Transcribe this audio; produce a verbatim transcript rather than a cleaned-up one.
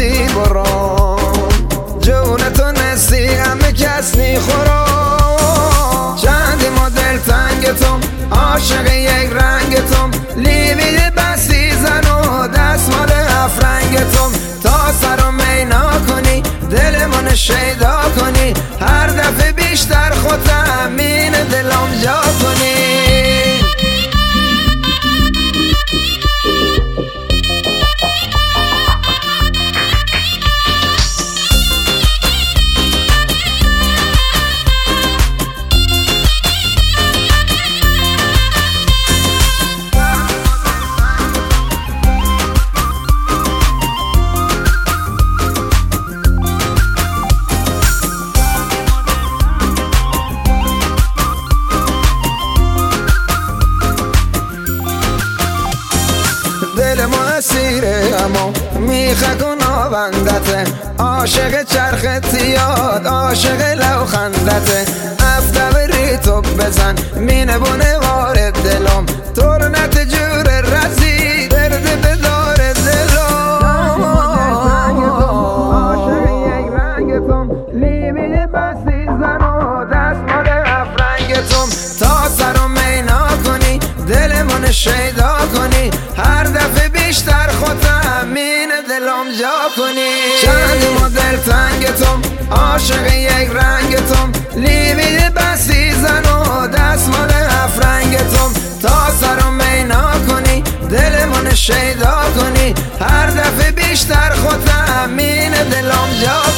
راستی برام، جون تو نستی همه کس نیخورم. چندی ما دلتنگتم، عاشق یک رنگتم، لیوی بستی زن و دستمال افرنگتم. تا سرم مینا کنی، دل من شیدا کنی، هر دفعه بیشتر خود تأمین دلم جا کنی. دل ما اسیره اما میخه کن آوندته، عاشق چرخ تیاد، عاشق لوخندته. افته بری تو بزن مینه بونه وارد دلم، تورنت جور رزی درد بدار دلم. عاشق یک رنگتم، لیبی بستی زن و دستمال افرنگتم. تا سرم مینا کنی، دل من شیدا کنی، هر دفعه بیشتر خود تأمین دلم جا کنی. چند ما دلتنگتم، عاشق یک رنگتم، لیوی بستی زن و دستمال افرنگتم. تا سرم مینا کنی، دل من شیدا کنی، هر دفعه بیشتر خود تأمین دلم جا